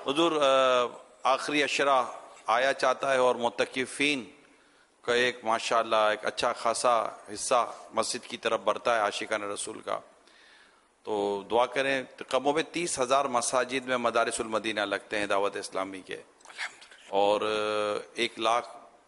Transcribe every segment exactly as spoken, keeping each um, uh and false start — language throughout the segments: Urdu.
حضور آخری عشرہ آیا چاہتا ہے اور معتکفین کا ایک ماشاءاللہ ایک اچھا خاصا حصہ مسجد کی طرف بڑھتا ہے عاشقان رسول کا، تو دعا کریں. کم و بیش تیس ہزار مساجد میں مدارس المدینہ لگتے ہیں دعوت اسلامی کے، اور ایک لاکھ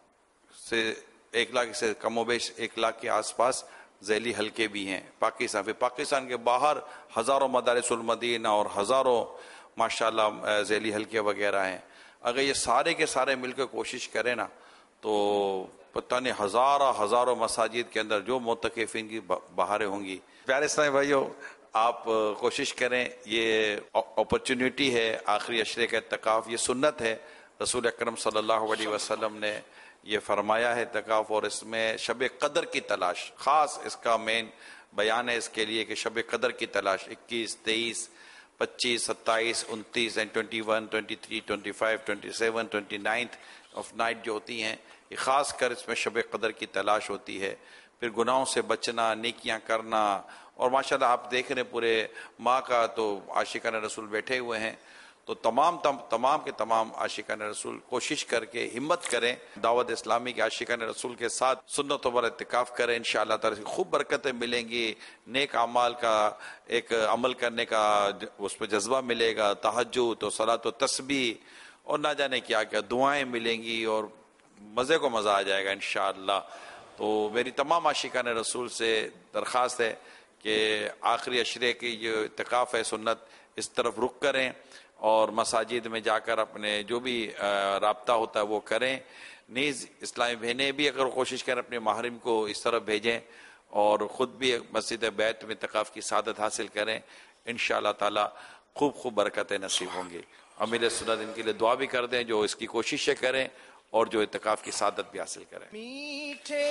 سے ایک لاکھ سے کم و بیش ایک لاکھ کے آس پاس ذیلی حلقے بھی ہیں پاکستان پہ. پاکستان کے باہر ہزاروں مدارس المدینہ اور ہزاروں ماشاءاللہ ذیلی حلقے وغیرہ ہیں. اگر یہ سارے کے سارے مل کے کوشش کریں نا تو پتہ نہیں ہزارہ ہزاروں مساجد کے اندر جو معتکفین کی بہاریں ہوں گی. پیارے اسلامی بھائیو، آپ کوشش کریں، یہ اپرچونٹی ہے آخری عشرے کا اعتکاف، یہ سنت ہے. رسول اکرم صلی اللہ علیہ وسلم نے یہ فرمایا ہے اعتکاف، اور اس میں شب قدر کی تلاش خاص اس کا مین بیان ہے اس کے لیے کہ شب قدر کی تلاش اکیس تیئیس پچیس ستائیس انتیس and twenty one twenty three twenty five twenty seven twenty ninth of night جو ہوتی ہیں، یہ خاص کر اس میں شب قدر کی تلاش ہوتی ہے. پھر گناہوں سے بچنا، نیکیاں کرنا، اور ماشاءاللہ آپ دیکھ رہے ہیں پورے ماہ کا تو عاشقان رسول بیٹھے ہوئے ہیں. تو تمام تم تمام کے تمام عاشقان رسول کوشش کر کے ہمت کریں، دعوت اسلامی کے عاشقان رسول کے ساتھ سنتوں پر اعتکاف کریں. انشاءاللہ تعالی خوب برکتیں ملیں گی، نیک اعمال کا ایک عمل کرنے کا اس پہ جذبہ ملے گا، تہجد و صلاۃ و تسبیح اور نہ جانے کیا کیا دعائیں ملیں گی، اور مزے کو مزہ آ جائے گا انشاءاللہ. تو میری تمام عاشقان رسول سے درخواست ہے کہ آخری عشرے کی جو اعتکاف ہے سنت، اس طرف رخ کریں اور مساجد میں جا کر اپنے جو بھی رابطہ ہوتا ہے وہ کریں. نیز اسلامی بہنیں بھی اگر کوشش کریں اپنے محرم کو اس طرف بھیجیں، اور خود بھی مسجد بیت میں اعتکاف کی سعادت حاصل کریں. انشاءاللہ تعالی خوب خوب برکتیں نصیب ہوں گی. امیر سنت ان کے لیے دعا بھی کر دیں جو اس کی کوششیں کریں اور جو اعتکاف کی سعادت بھی حاصل کریں. میٹھے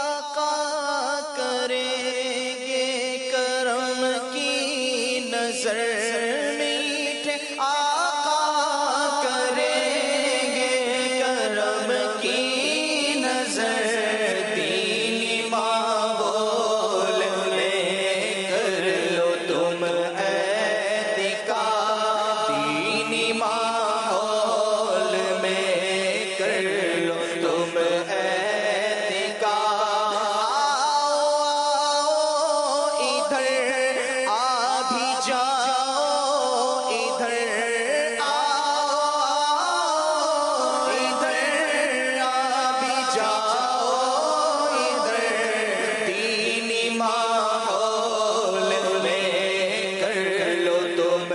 آقا کریں گے کرم کی نظر، میٹھے آقا کریں گے کرم کی نظر، دینی ماحول میں کر لو تم اعتکاف، دینی ماحول میں کر لو تم اعتکاف. ادھر آ بھی جاؤ، ادھر آؤ، ادھر آ بھی جاؤ، ادھر دینی ماحول میں کر لو تم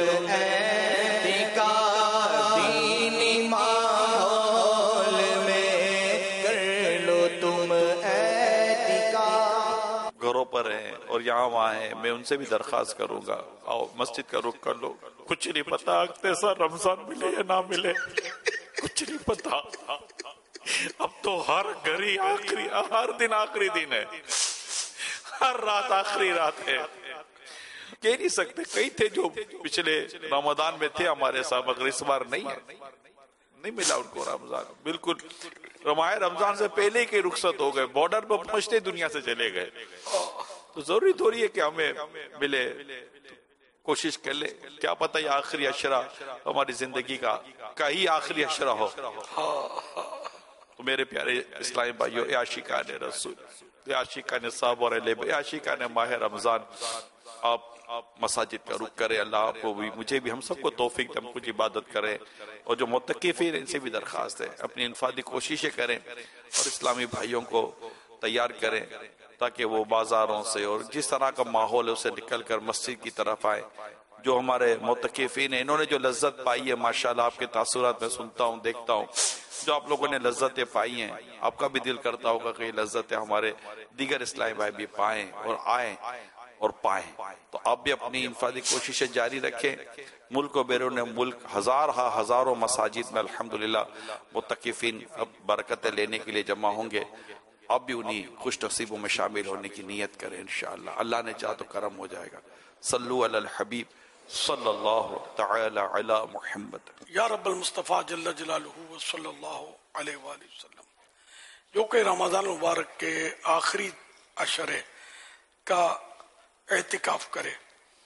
اعتکاف، دینی ماحول میں کر لو تم اعتکاف. گھروں پر ہیں اور یہاں وہاں ہیں، میں ان سے بھی درخواست کروں گا آؤ مسجد کا رخ کر لو. کچھ نہیں پتا اگلے سال رمضان ملے یا نہ ملے، کچھ نہیں پتا. اب تو ہر گھڑی آخری، ہر دن آخری دن ہے، ہر رات آخری رات ہے. کہہ نہیں سکتے، کئی تھے جو پچھلے رمضان میں تھے ہمارے ساتھ، مگر اس بار نہیں ہے، نہیں ملا ان کو رمضان. بالکل رمائے رمضان سے پہلے کے رخصت ہو گئے، بارڈر پر پہنچتے دنیا سے چلے گئے. تو ضروری تھوڑی ہے کہ ہمیں ملے. کوشش کر لے، کیا پتہ یہ آخری عشرہ ہماری زندگی کا کا ہی آخری عشرہ ہو. تو میرے پیارے اسلامی بھائیو، اے عاشقان رسول، اے عاشقان صاحب اور اہل بیت، اے عاشقان ماہ رمضان، آپ مساجد کا رخ کرے. اللہ آپ کو بھی، مجھے بھی، ہم سب کو توفیق دے ہم کچھ عبادت کریں. اور جو معتکفین ان سے بھی درخواست ہے اپنی انفرادی کوششیں کریں اور اسلامی بھائیوں کو تیار کریں تاکہ وہ بازاروں سے اور جس طرح کا ماحول ہے اسے نکل کر مسجد کی طرف آئے. جو ہمارے معتکفین ہیں انہوں نے جو لذت پائی ہے ماشاءاللہ، آپ کے تاثرات میں سنتا ہوں، دیکھتا ہوں، جو آپ لوگوں نے لذتیں پائی ہیں، آپ کا بھی دل کرتا ہوگا کہ یہ لذتیں ہمارے دیگر اسلامی بھائی بھی پائیں اور آئیں اور پائیں. تو آپ بھی اپنی انفرادی کوششیں جاری رکھیں. ملک و بیرون ملک ہزار ہا ہزاروں مساجد میں الحمدللہ معتکفین اب برکتیں لینے کے لیے جمع ہوں گے. آپ بھی انہی خوش نصیبوں میں شامل ہونے کی نیت کریں انشاءاللہ. اللہ نے چاہا تو کرم ہو جائے گا. صلو علی الحبیب صلی اللہ تعالی علی محمد. یا رب المصطفیٰ جل جلالہ صلی اللہ علیہ وآلہ وسلم، جو کہ رمضان مبارک کے آخری عشرے کا اعتکاف کرے،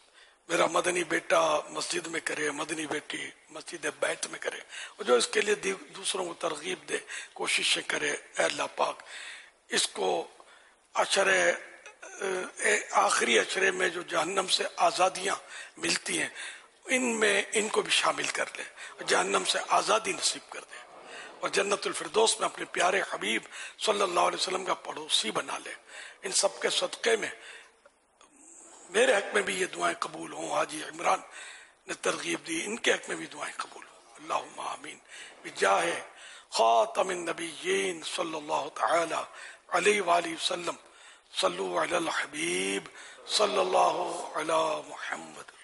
میرا مدنی بیٹا مسجد میں کرے، مدنی بیٹی مسجد بیت میں کرے، اور جو اس کے لیے دوسروں کو ترغیب دے، کوششیں کرے، اے اللہ پاک اس کو عشرے آخری عشرے میں جو جہنم سے آزادیاں ملتی ہیں ان میں ان کو بھی شامل کر لے، جہنم سے آزادی نصیب کر دے، اور جنت الفردوس میں اپنے پیارے حبیب صلی اللہ علیہ وسلم کا پڑوسی بنا لے۔ ان سب کے صدقے میں میرے حق میں بھی یہ دعائیں قبول ہوں، حاجی عمران نے ترغیب دی، ان کے حق میں بھی دعائیں قبول ہوں، اللہم آمین بجاہ خاتم النبیین صلی اللہ تعالی علیہ وآلہ وسلم۔ صلو علی الحبیب صلی اللہ علی محمد۔